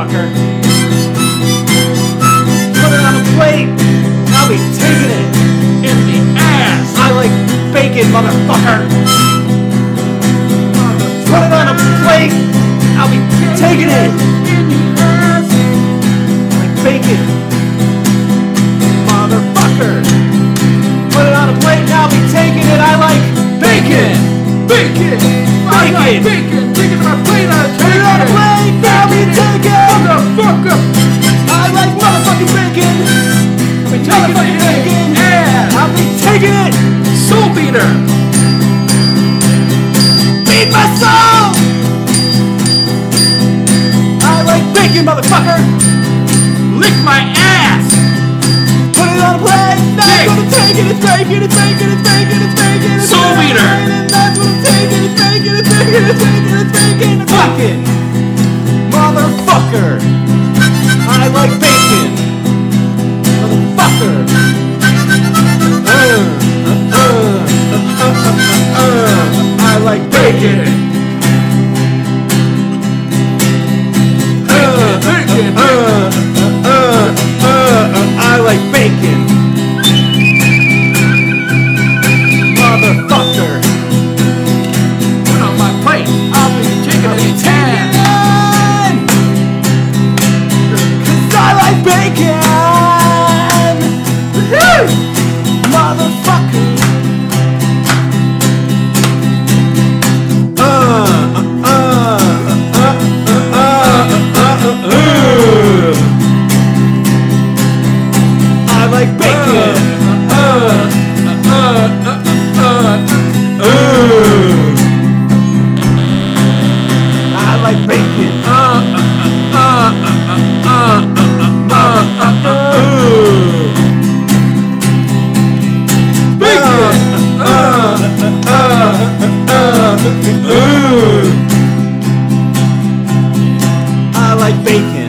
motherfucker. Put it on a plate, I'll be taking it in the ass. I like bacon, motherfucker. Put it on a plate, I'll be taking it in the ass. I like bacon, motherfucker. Put it on a plate, I'll be taking it. I like bacon, bacon, I like bacon. Bacon on my plate, I'll Put take it on a it. plate, I'll be taking. Motherfucker. I like motherfucking bacon. I'll be taking Motherfucking it. bacon. Yeah. I'll be taking it. Soul beater. Feed my soul. I like bacon, motherfucker. Lick my ass. Put it on a plate. That's Dick. what I'm taking. It's bacon. It's bacon. It's bacon. It's bacon. It's Soul bacon. beater. And that's what I'm taking. It's bacon. It's bacon. It's bacon. It's bacon. It's bacon. Motherfucker. I like bacon. Motherfucker. I like bacon. I like bacon. Motherfucker. Put on my plate. I'll be taking it in 10. 'Cause I like bacon. Motherfucker. I like bacon. I like bacon. I like bacon.